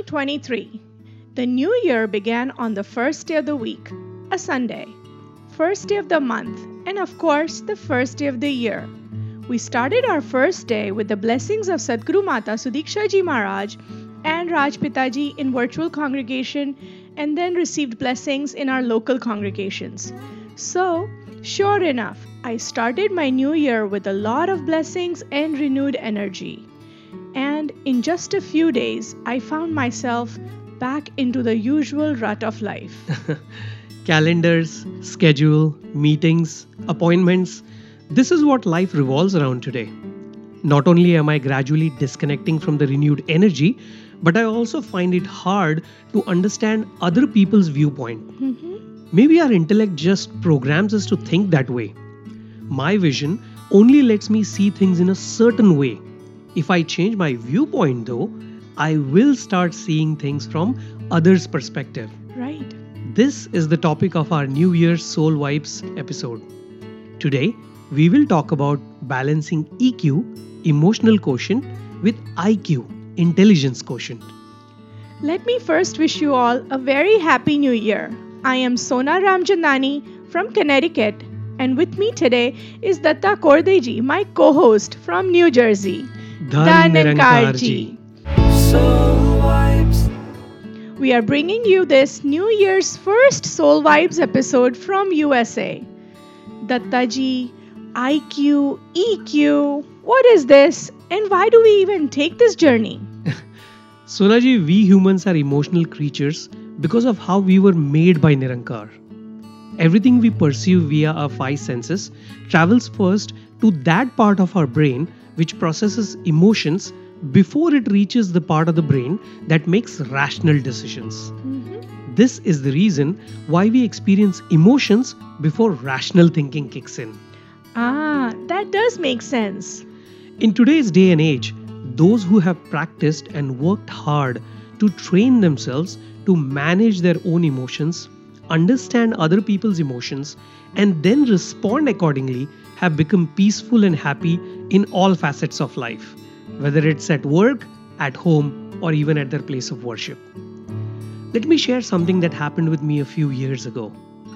2023. The new year began on the first day of the week, a Sunday, first day of the month, and of course, the first day of the year. We started our first day with the blessings of Sadhguru Mata Sudiksha Ji Maharaj and Raj Pitaji in virtual congregation, and then received blessings in our local congregations. So, sure enough, I started my new year with a lot of blessings and renewed energy. And in just a few days, I found myself back into the usual rut of life. Calendars, schedule, meetings, appointments. This is what life revolves around today. Not only am I gradually disconnecting from the renewed energy, but I also find it hard to understand other people's viewpoint. Maybe our intellect just programs us to think that way. My vision only lets me see things in a certain way. If I change my viewpoint though, I will start seeing things from others' perspective. Right. This is the topic of our New Year's Soul Vibes episode. Today, we will talk about balancing EQ, emotional quotient, with IQ, intelligence quotient. Let me first wish you all a very happy new year. I am Sona Ramchandani from Connecticut, and with me today is Datta Kordeji, my co-host from New Jersey. Dhan Nirankar ji. Soul Vibes. We are bringing you this New Year's first Soul Vibes episode from USA. Dattaji, IQ, EQ, what is this, and why do we even take this journey? Sonaji, we humans are emotional creatures because of how we were made by Nirankar. Everything we perceive via our five senses travels first to that part of our brain which processes emotions before it reaches the part of the brain that makes rational decisions. This is the reason why we experience emotions before rational thinking kicks in. Ah, that does make sense. In today's day and age, those who have practiced and worked hard to train themselves to manage their own emotions, understand other people's emotions, and then respond accordingly have become peaceful and happy in all facets of life, whether it's at work, at home, or even at their place of worship. Let me share something that happened with me a few years ago.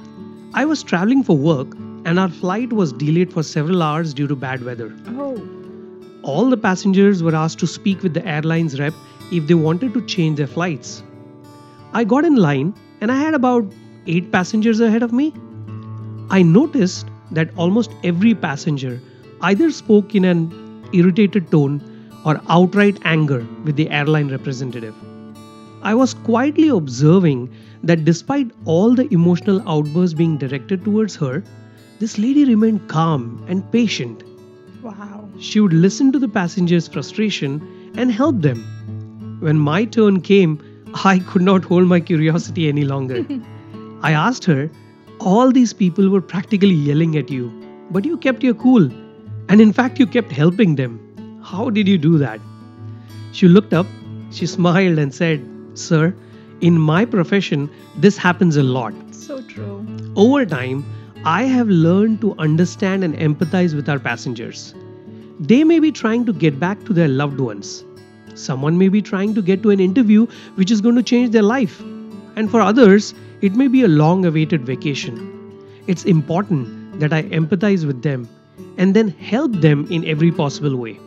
I was traveling for work and our flight was delayed for several hours due to bad weather. Oh. All the passengers were asked to speak with the airline's rep if they wanted to change their flights. I got in line and I had about 8 passengers ahead of me. I noticed that almost every passenger either spoke in an irritated tone or outright anger with the airline representative. I was quietly observing that despite all the emotional outbursts being directed towards her, this lady remained calm and patient. Wow. She would listen to the passengers' frustration and help them. When my turn came, I could not hold my curiosity any longer. I asked her, all these people were practically yelling at you, but you kept your cool. And in fact, you kept helping them. How did you do that? She looked up, she smiled and said, "Sir, in my profession, this happens a lot. So true. Over time, I have learned to understand and empathize with our passengers. They may be trying to get back to their loved ones. Someone may be trying to get to an interview which is going to change their life. And for others, it may be a long-awaited vacation. It's important that I empathize with them and then help them in every possible way."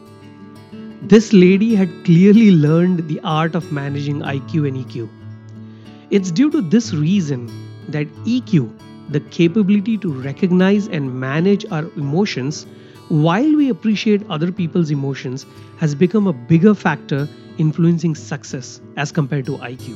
This lady had clearly learned the art of managing IQ and EQ. It's due to this reason that EQ, the capability to recognize and manage our emotions while we appreciate other people's emotions, has become a bigger factor influencing success as compared to IQ.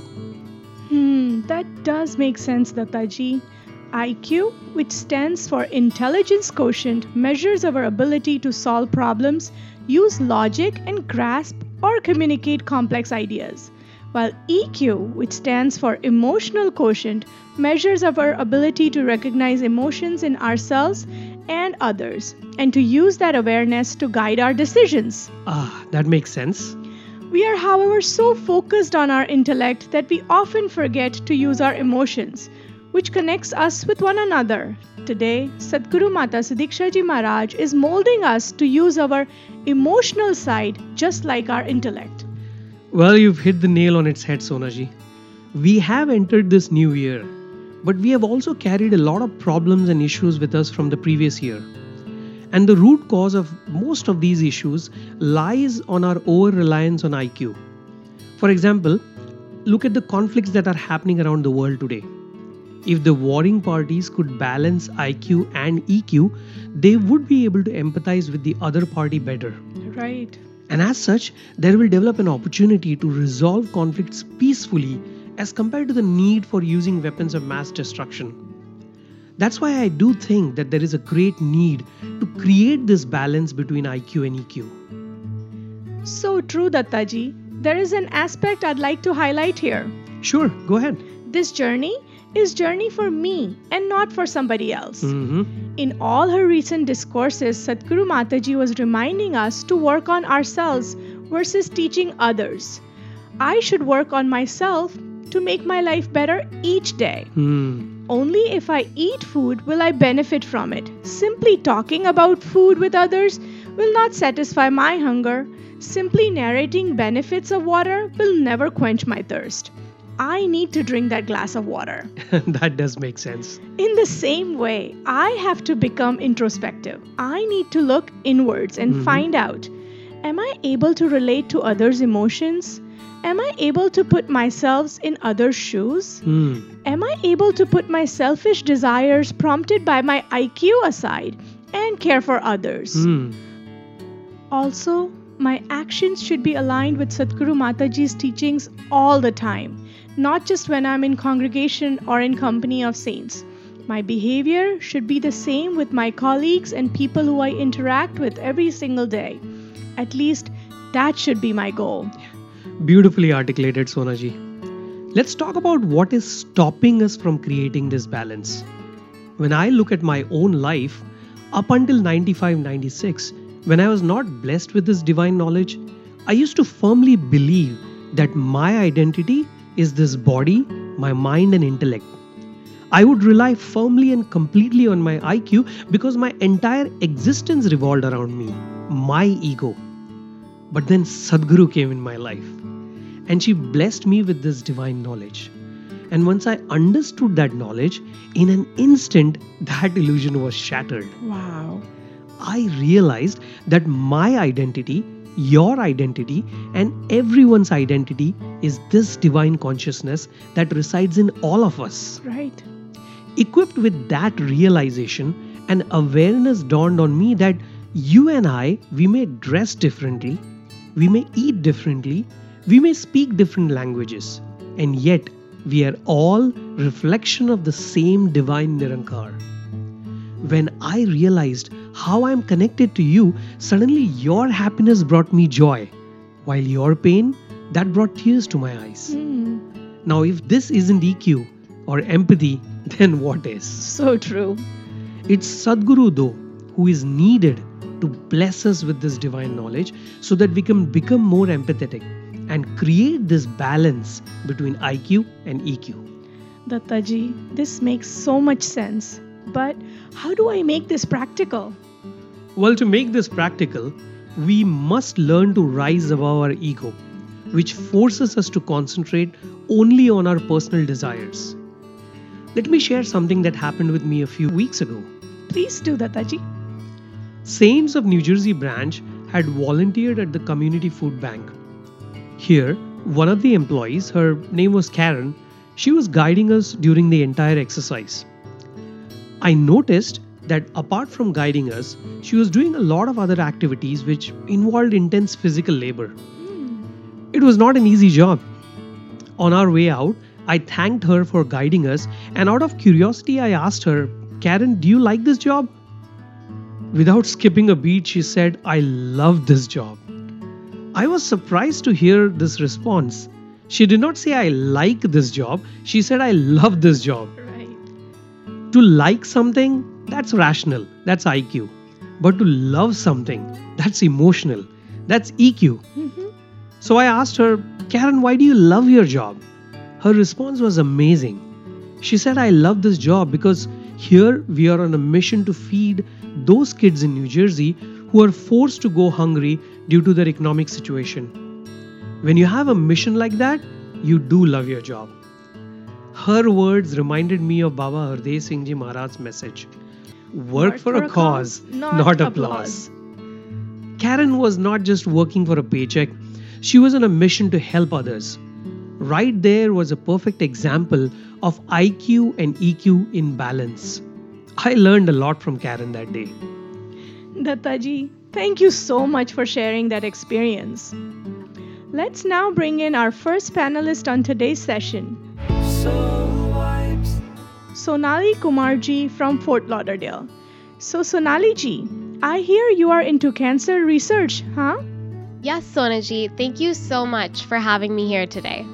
That does make sense, Dattaji. IQ, which stands for Intelligence Quotient, measures our ability to solve problems, use logic, and grasp or communicate complex ideas. While EQ, which stands for Emotional Quotient, measures our ability to recognize emotions in ourselves and others, and to use that awareness to guide our decisions. That makes sense. We are, however, so focused on our intellect that we often forget to use our emotions, which connects us with one another. Today, Sadhguru Mata Sudiksha Ji Maharaj is molding us to use our emotional side just like our intellect. Well, you've hit the nail on its head, Sonaji. We have entered this new year, but we have also carried a lot of problems and issues with us from the previous year. And the root cause of most of these issues lies on our over reliance on IQ. For example, look at the conflicts that are happening around the world today. If the warring parties could balance IQ and EQ, they would be able to empathize with the other party better. Right. And as such, there will develop an opportunity to resolve conflicts peacefully as compared to the need for using weapons of mass destruction. That's why I do think that there is a great need to create this balance between IQ and EQ. So true, Dattaji. There is an aspect I'd like to highlight here. Sure, go ahead. This journey is journey for me and not for somebody else. Mm-hmm. In all her recent discourses, Sadhguru Mataji was reminding us to work on ourselves versus teaching others. I should work on myself to make my life better each day. Only if I eat food will I benefit from it. Simply talking about food with others will not satisfy my hunger. Simply narrating benefits of water will never quench my thirst. I need to drink that glass of water. That does make sense. In the same way, I have to become introspective. I need to look inwards and find out, am I able to relate to others' emotions? Am I able to put myself in others' shoes? Am I able to put my selfish desires prompted by my IQ aside and care for others? Also, my actions should be aligned with Sadhguru Mataji's teachings all the time, not just when I'm in congregation or in company of saints. My behavior should be the same with my colleagues and people who I interact with every single day. At least that should be my goal. Beautifully articulated, Sonaji. Let's talk about what is stopping us from creating this balance. When I look at my own life, up until 95-96, when I was not blessed with this divine knowledge, I used to firmly believe that my identity is this body, my mind and intellect. I would rely firmly and completely on my IQ because my entire existence revolved around me, my ego. But then Sadhguru came in my life and she blessed me with this divine knowledge. And once I understood that knowledge, in an instant, that illusion was shattered. Wow. I realized that my identity, your identity, and everyone's identity is this divine consciousness that resides in all of us. Right. Equipped with that realization, an awareness dawned on me that you and I, we may dress differently, we may eat differently, we may speak different languages, and yet we are all reflection of the same divine Nirankar. When I realized how I am connected to you, suddenly your happiness brought me joy, while your pain, that brought tears to my eyes. Now, if this isn't EQ or empathy, then what is? So true. It's Sadhguru, though, who is needed to bless us with this divine knowledge so that we can become more empathetic and create this balance between IQ and EQ. Dattaji, this makes so much sense. But how do I make this practical? Well, to make this practical, we must learn to rise above our ego, which forces us to concentrate only on our personal desires. Let me share something that happened with me a few weeks ago. Please do, Dattaji. Saints of New Jersey branch had volunteered at the community food bank. Here, one of the employees, her name was Karen, she was guiding us during the entire exercise. I noticed that apart from guiding us, she was doing a lot of other activities which involved intense physical labor. It was not an easy job. On our way out, I thanked her for guiding us, and out of curiosity, I asked her, Karen, do you like this job? Without skipping a beat, she said, I love this job. I was surprised to hear this response. She did not say, I like this job. She said, I love this job. Right. To like something, that's rational, that's IQ. But to love something, that's emotional, that's EQ. So I asked her, Karen, why do you love your job? Her response was amazing. She said, I love this job because here we are on a mission to feed those kids in New Jersey who are forced to go hungry due to their economic situation. When you have a mission like that, you do love your job. Her words reminded me of Baba Hardev Singh Ji Maharaj's message. Work for a cause, not applause. Karen was not just working for a paycheck, she was on a mission to help others. Right there was a perfect example of IQ and EQ in balance. I learned a lot from Karen that day. Dattaji, thank you so much for sharing that experience. Let's now bring in our first panelist on today's session, Soul Vibes. Sonali Kumarji from Fort Lauderdale. So Sonali ji, I hear you are into cancer research, huh? Yes, Sonaji, thank you so much for having me here today.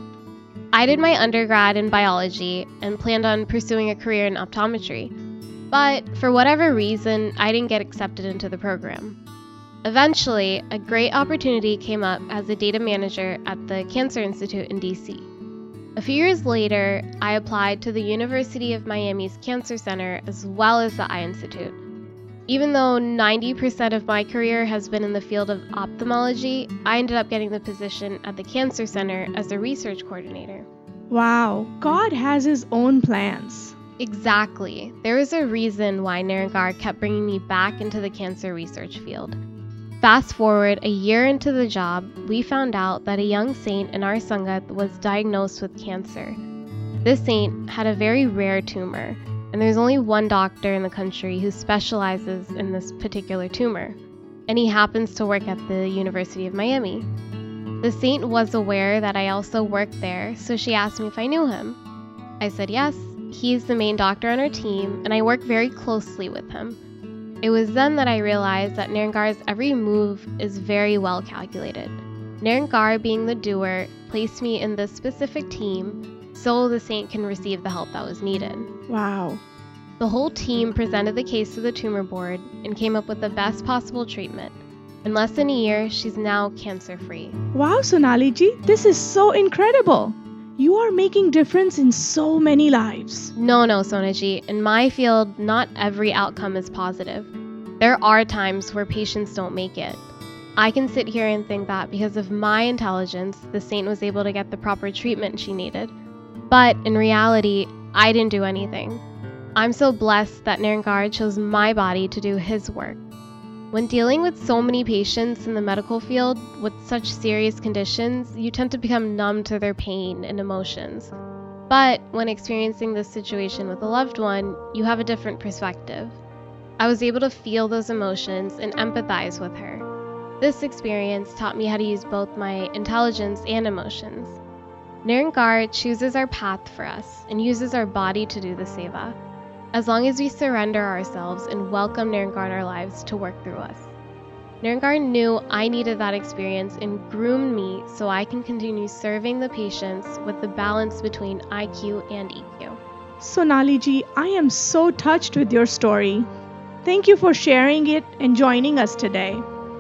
I did my undergrad in biology and planned on pursuing a career in optometry, but for whatever reason, I didn't get accepted into the program. Eventually, a great opportunity came up as a data manager at the Cancer Institute in DC. A few years later, I applied to the University of Miami's Cancer Center as well as the Eye Institute. Even though 90% of my career has been in the field of ophthalmology, I ended up getting the position at the Cancer Center as a research coordinator. Wow, God has his own plans. Exactly. There is a reason why Nirangar kept bringing me back into the cancer research field. Fast forward a year into the job, we found out that a young saint in our Sangat was diagnosed with cancer. This saint had a very rare tumor, and there's only one doctor in the country who specializes in this particular tumor, and he happens to work at the University of Miami. The saint was aware that I also worked there, so she asked me if I knew him. I said yes, he's the main doctor on our team, and I work very closely with him. It was then that I realized that Nirangar's every move is very well calculated. Nirangar, being the doer, placed me in this specific team so the saint can receive the help that was needed. Wow. The whole team presented the case to the tumor board and came up with the best possible treatment. In less than a year, she's now cancer-free. Wow, Sonali ji, this is so incredible. You are making difference in so many lives. No, Sonaji. In my field, not every outcome is positive. There are times where patients don't make it. I can sit here and think that because of my intelligence, the saint was able to get the proper treatment she needed. But in reality, I didn't do anything. I'm so blessed that Nirangar chose my body to do his work. When dealing with so many patients in the medical field with such serious conditions, you tend to become numb to their pain and emotions. But when experiencing this situation with a loved one, you have a different perspective. I was able to feel those emotions and empathize with her. This experience taught me how to use both my intelligence and emotions. Nirangar chooses our path for us and uses our body to do the seva, as long as we surrender ourselves and welcome Nirangar in our lives to work through us. Nirangar knew I needed that experience and groomed me so I can continue serving the patients with the balance between IQ and EQ. Sonali ji, I am so touched with your story. Thank you for sharing it and joining us today.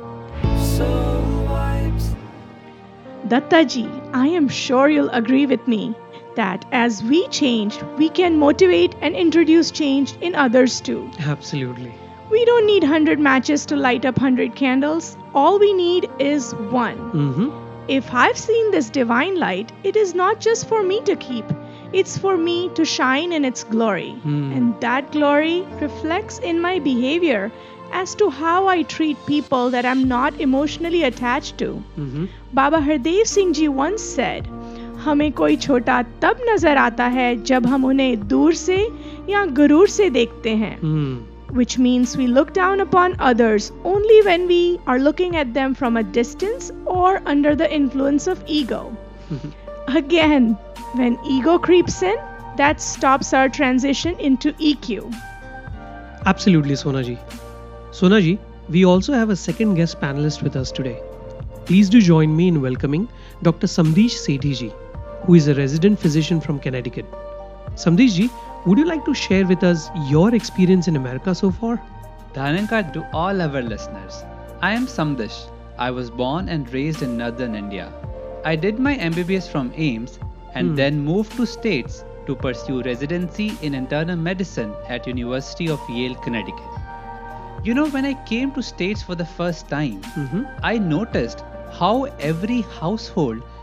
Soul Vibes. Dattaji, I am sure you'll agree with me that as we changed, we can motivate and introduce change in others too. Absolutely. We don't need 100 matches to light up 100 candles. All we need is one. If I've seen this divine light, it is not just for me to keep. It's for me to shine in its glory. And that glory reflects in my behavior as to how I treat people that I'm not emotionally attached to. Baba Hardev Singh Ji once said, हमें कोई छोटा तब नजर आता है जब हम उन्हें दूर से या गुरूर से देखते हैं. Which means we look down upon others only when we are looking at them from a distance or under the influence of ego. Again, when ego creeps in, that stops our transition into EQ. Absolutely, Sonaji. Sonaji, we also have a second guest panelist with us today. Please do join me in welcoming Dr. Samdesh Sethi ji, who is a resident physician from Connecticut. Samdesh ji, would you like to share with us your experience in America so far? Dhanankar to all our listeners. I am Samdesh. I was born and raised in northern India. I did my MBBS from AIIMS and then moved to States to pursue residency in internal medicine at University of Yale, Connecticut. You know, when I came to States for the first time, I noticed how every household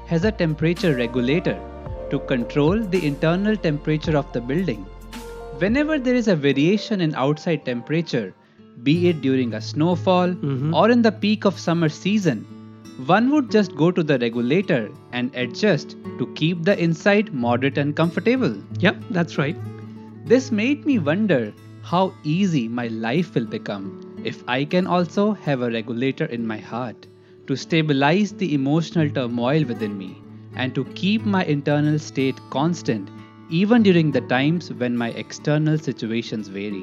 has a temperature regulator to control the internal temperature of the building. Whenever there is a variation in outside temperature, be it during a snowfall or in the peak of summer season, one would just go to the regulator and adjust to keep the inside moderate and comfortable. Yep, that's right. This made me wonder how easy my life will become if I can also have a regulator in my heart to stabilize the emotional turmoil within me and to keep my internal state constant even during the times when my external situations vary.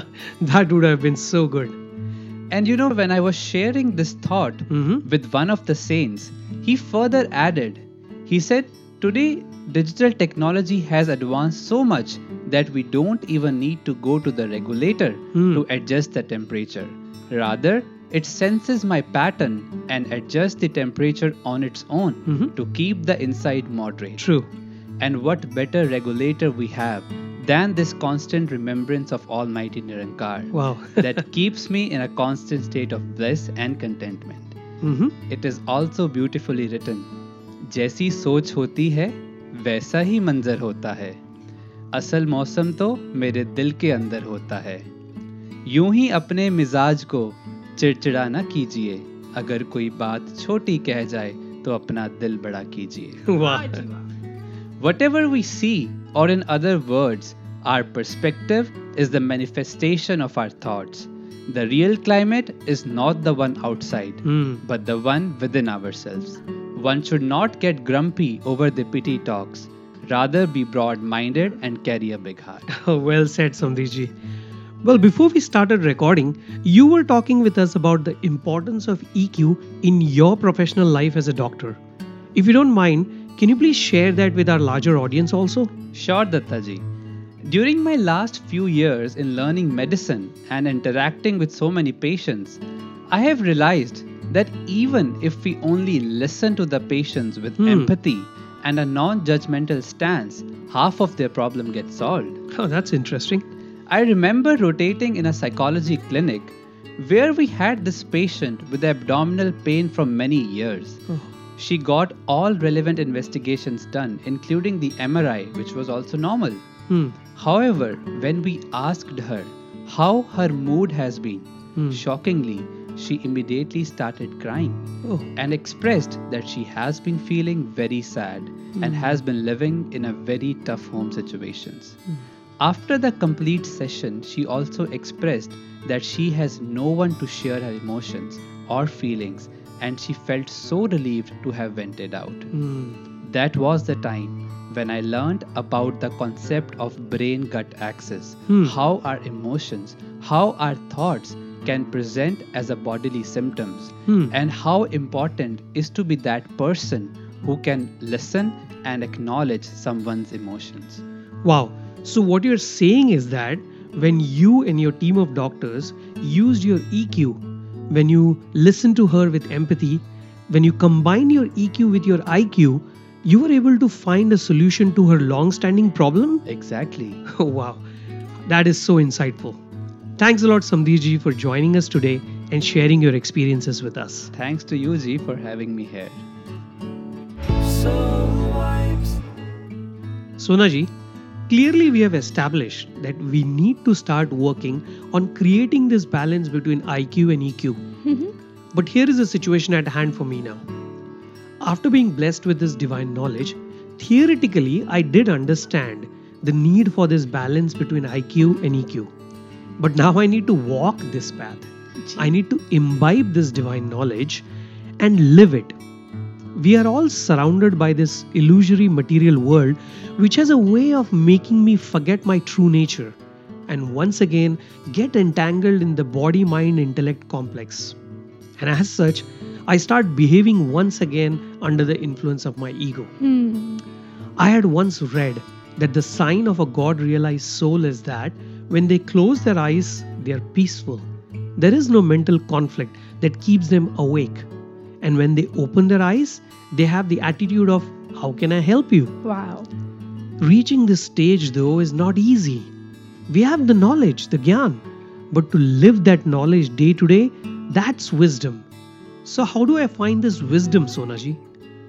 That would have been so good. And when I was sharing this thought with one of the saints, he further added, he said, today digital technology has advanced so much that we don't even need to go to the regulator to adjust the temperature. Rather, it senses my pattern and adjusts the temperature on its own to keep the inside moderate. True. And what better regulator we have than this constant remembrance of Almighty Nirankar Wow. that keeps me in a constant state of bliss and contentment. It is also beautifully written, जैसी सोच होती है वैसा ही मंजर होता है, असल मौसम तो मेरे दिल के अंदर होता है, यूं ही अपने मिजाज को चिड़चिड़ा ना कीजिए, अगर कोई बात छोटी कह जाए तो अपना दिल बड़ा कीजिए. Wow. Whatever we see, or in other words, our perspective is the manifestation of our thoughts. The real climate is not the one outside, but the one within ourselves. One should not get grumpy over the pity talks, rather be broad-minded and carry a big heart. Well said, Samdishji. Well, before we started recording, you were talking with us about the importance of EQ in your professional life as a doctor. If you don't mind, can you please share that with our larger audience also? Sure, Dattaji. During my last few years in learning medicine and interacting with so many patients, I have realized that even if we only listen to the patients with empathy and a non-judgmental stance, half of their problem gets solved. Oh, that's interesting. I remember rotating in a psychology clinic where we had this patient with abdominal pain from many years. She got all relevant investigations done, including the MRI, which was also normal. However, when we asked her how her mood has been, shockingly, she immediately started crying and expressed that she has been feeling very sad and has been living in a very tough home situations. After the complete session, she also expressed that she has no one to share her emotions or feelings, and she felt so relieved to have vented out. That was the time when I learned about the concept of brain-gut axis, how our emotions, how our thoughts can present as a bodily symptoms, and how important is to be that person who can listen and acknowledge someone's emotions. Wow. So what you're saying is that when you and your team of doctors used your EQ, when you listened to her with empathy, when you combined your EQ with your IQ, you were able to find a solution to her long-standing problem? Exactly. Wow. That is so insightful. Thanks a lot, Samdishji, for joining us today and sharing your experiences with us. Thanks to you, Ji, for having me here. Soul Vibes. Sonaji, clearly we have established that we need to start working on creating this balance between IQ and EQ. But here is the situation at hand for me now. After being blessed with this divine knowledge, theoretically I did understand the need for this balance between IQ and EQ. But now I need to walk this path. I need to imbibe this divine knowledge and live it. We are all surrounded by this illusory material world which has a way of making me forget my true nature and once again get entangled in the body-mind-intellect complex. And as such, I start behaving once again under the influence of my ego. I had once read that the sign of a God-realized soul is that when they close their eyes, they are peaceful. There is no mental conflict that keeps them awake. And when they open their eyes, they have the attitude of, how can I help you? Wow. Reaching this stage though is not easy. We have the knowledge, the gyan, but to live that knowledge day to day, that's wisdom. So how do I find this wisdom, Sonaji?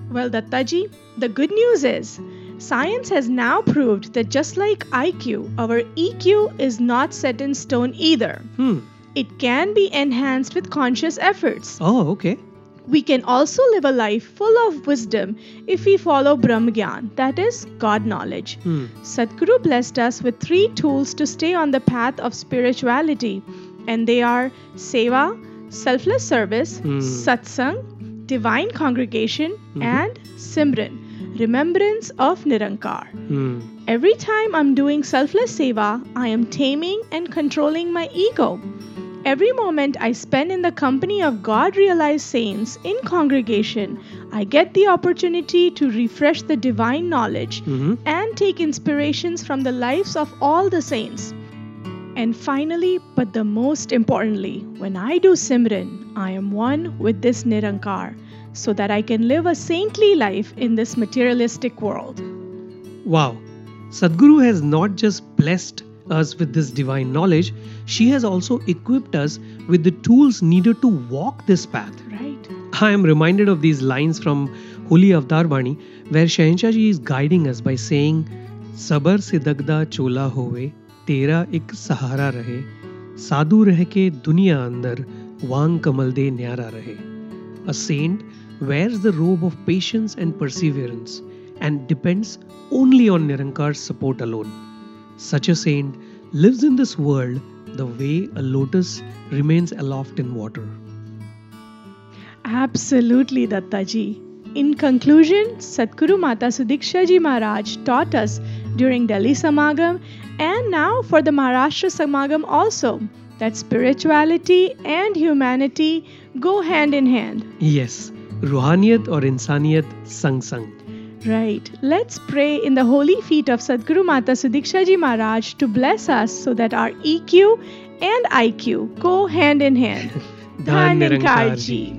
Well, Dattaji, the good news is science has now proved that just like IQ, our EQ is not set in stone either. It can be enhanced with conscious efforts. Oh, okay. We can also live a life full of wisdom if we follow Brahmagyan, that is, God knowledge. Sadhguru blessed us with 3 tools to stay on the path of spirituality, and they are Seva, selfless service, Satsang, divine congregation, and Simran, remembrance of Nirankar. Every time I'm doing selfless seva, I am taming and controlling my ego. Every moment I spend in the company of God-realized saints in congregation, I get the opportunity to refresh the divine knowledge and take inspirations from the lives of all the saints. And finally, but the most importantly, when I do Simran, I am one with this Nirankar, so that I can live a saintly life in this materialistic world. Wow. Sadhguru has not just blessed us with this divine knowledge, she has also equipped us with the tools needed to walk this path. Right. I am reminded of these lines from Holy Avatar Bani, where Shahenshah Ji is guiding us by saying, Sabar se dagda chola hove, tera ek sahara rahe, sadhu reh ke duniya andar, wang kamal de nyara rahe. A saint wears the robe of patience and perseverance and depends only on Nirankar's support alone. Such a saint lives in this world the way a lotus remains aloft in water. Absolutely, Dattaji. In conclusion, Sadhguru Mata Sudiksha Ji Maharaj taught us during Delhi Samagam and now for the Maharashtra Samagam also that spirituality and humanity go hand in hand. Yes, Ruhaniyat or Insaniyat sang sang. Right. Let's pray in the holy feet of Sadhguru Mata Sudiksha Ji Maharaj to bless us so that our EQ and IQ go hand in hand. Dhan Nirankar Ji.